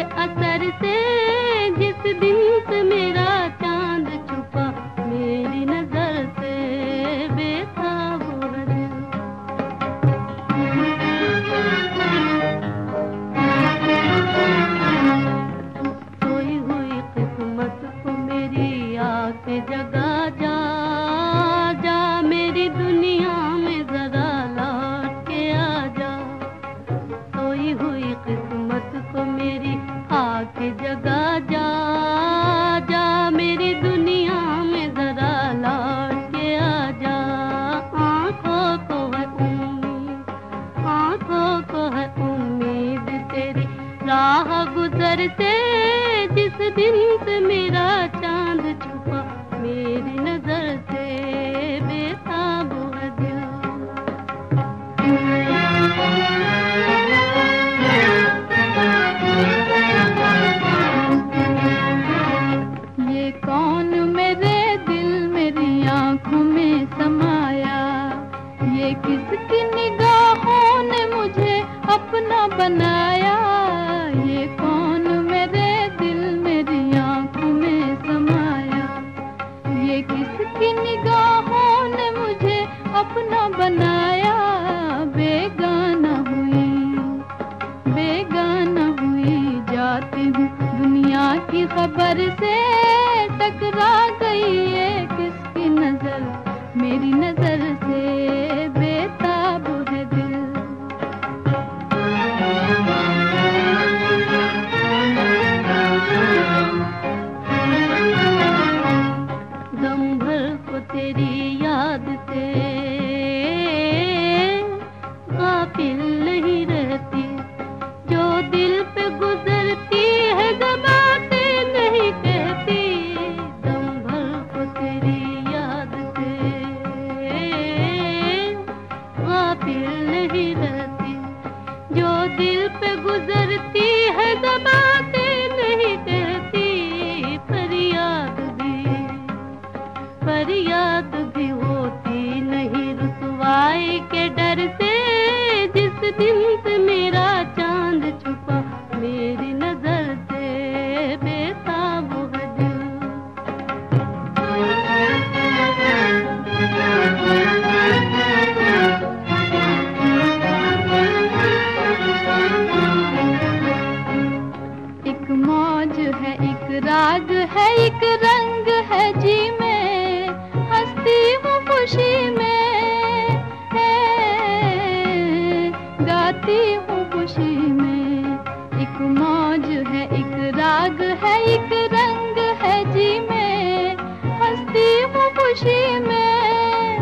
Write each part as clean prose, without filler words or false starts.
असर से, जिस दिन से मेरा चांद छुपा मेरी नजर से, बेताब है दिल। सोई हुई किस्मत को मेरी आके जगा जा, जा मेरी दुनिया में जरा लौट के आ जा। सोई हुई किस्मत को मेरी आके जगा जा, जा मेरी दुनिया में जरा लौट के आ जा। आँखों को है उम्मीद, आँखों को है उम्मीद तेरी राह गुजर से, जिस दिन से मेरा चांद छुपा मेरी नजर से, बेताब है दिल। ये कौन मेरे दिल मेरी आँखों में समाया, ये किसकी निगाहों ने मुझे अपना बनाया। ये कौन मेरे दिल मेरी आँखों में समाया, ये किसकी निगाहों ने मुझे अपना बनाया। बेगाना हुई जाती हूँ दुनिया की खबर से, टकरा गई ये किसकी नजर मेरी नजर से, बेताब है दिल। दम भर को तेरी याद से गाफिल नहीं रहती, जो दिल पे गुजरती है ज़बानें नहीं कहती। दम भर को तेरी याद से गाफिल नहीं रहती, जो दिल पे गुजरती है ज़बानें नहीं कहती। फरियाद भी होती नहीं रुसवाई के डर से, जिस दिन से मेरा चांद छुपा मेरी नजर से, बेताब है दिल। एक मौज है, एक राग है, एक रंग है जी में, हंसती हूँ खुशी में, गाती हूँ खुशी में। एक मौज है, एक राग है, एक रंग है जी में, हंसती हूँ खुशी में,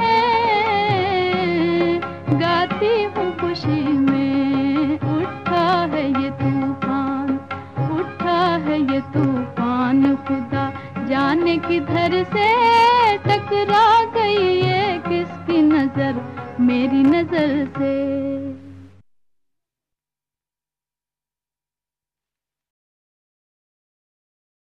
गाती हूँ खुशी में। उठा है ये तूफान, उठा है ये तूफान, खुदा जाने किधर से टकरा गई ये किसकी नजर मेरी नजर से।